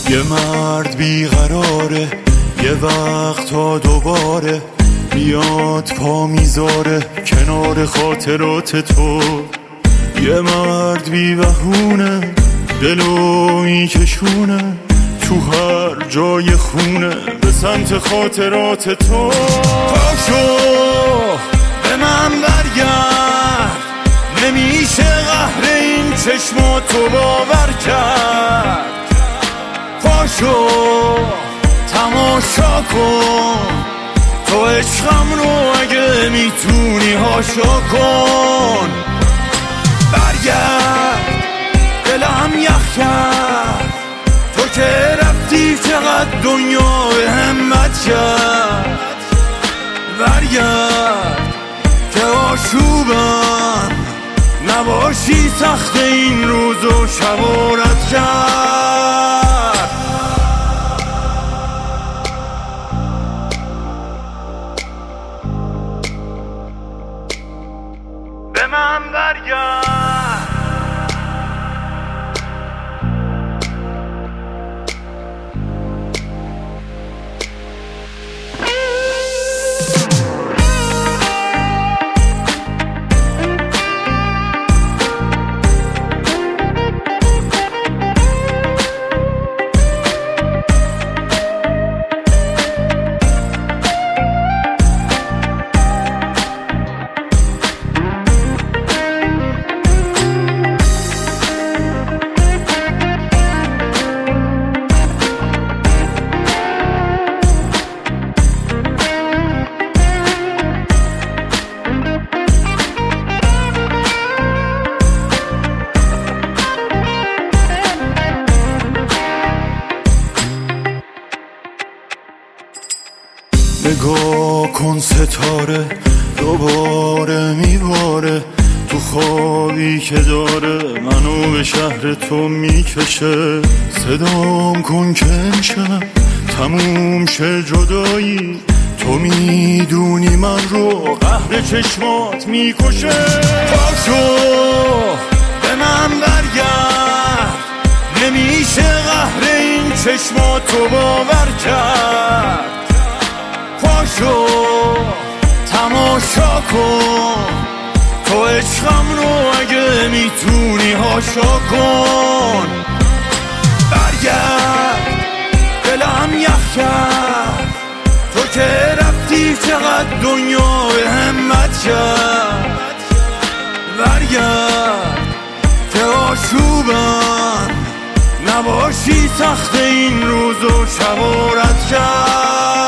یه مرد بیقراره، یه وقت تا دوباره میاد پا میذاره کنار خاطرات تو. یه مرد بیوهونه، دلو میکشونه تو هر جای خونه به سمت خاطرات تو. پاشو به من برگرد، نمیشه قهر این چشماتو باور کرد. پاشو تماشا کن تو عشقم رو، اگه میتونی هاشا کن. برگرد دلم یخ کرد، تو که رفتی چقدر دنیا به همت کرد. برگرد که آشوبم نباشی، سخت این روز و شبارت کرد. به من برگرد. نگاه کن ستاره دوباره میباره تو خوابی که داره منو به شهر تو میکشه. صدام کن که امشب تموم شه جدایی، تو میدونی من رو قهر چشمات میکشه. پاشو به من برگرد، نمیشه قهر این چشماتو باور کرد. پاشو تماشا کن تو عشقم رو، اگه میتونی هاشا کن. برگرد دلم یخ کرد، تو که رفتی چقدر دنیا به همت کرد. برگرد که آشوبم نباشی، سخت این روز و شبارت کرد.